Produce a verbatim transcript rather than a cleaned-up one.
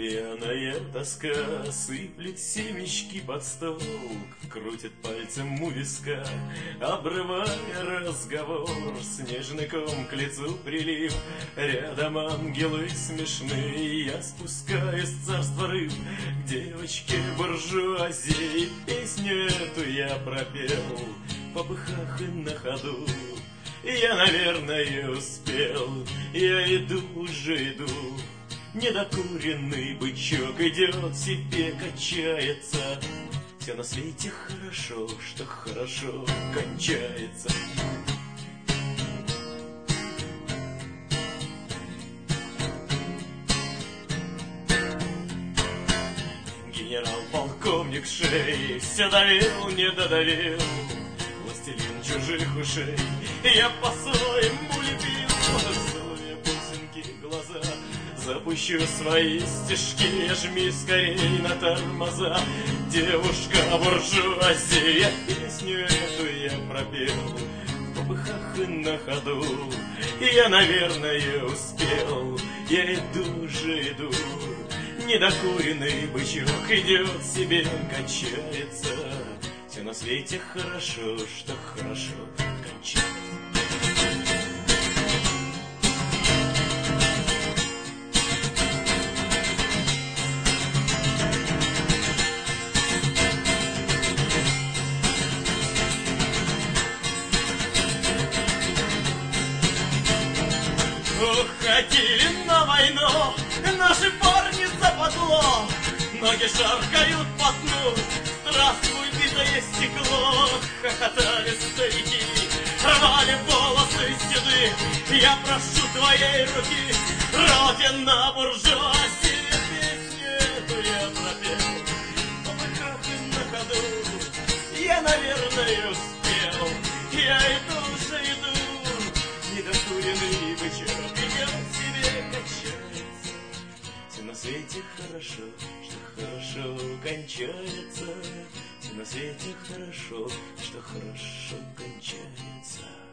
Пьяная тоска сыплет семечки под стол, крутит пальцем у виска, обрывая разговор. Снежный ком к лицу прилив, рядом ангелы смешные. Я спускаюсь в царство рыб к девочке буржуазии. Песню эту я пропел в попыхах и на ходу. Я, наверное, успел, я иду, уже иду. Недокуренный бычок идет себе, качается. Все на свете хорошо, что хорошо кончается. Генерал-полковник шеи все давил, не додавил. Властелин чужих ушей я по-своему любил. Целуя бусинки глаза, запущу свои стишки, жми скорей на тормоза. Девушка буржуазия, песню эту я пропел в попыхах и на ходу. Я, наверное, успел, я иду же иду. Недокуренный бычок идет себе, качается. Все на свете хорошо, что хорошо кончается. Уходили на войну наши парни западло, ноги шаркают по дну, здравствуй, битое стекло. Хохотали старики, рвали волосы седы. Я прошу твоей руки, родина буржуазии. Песню эту я пропел в попыхах и на ходу. Я, наверное, успел, я иду же иду. Недокуренный бычок идет себе, качается. Все на свете хорошо, что хорошо кончается. Все на свете хорошо, что хорошо кончается.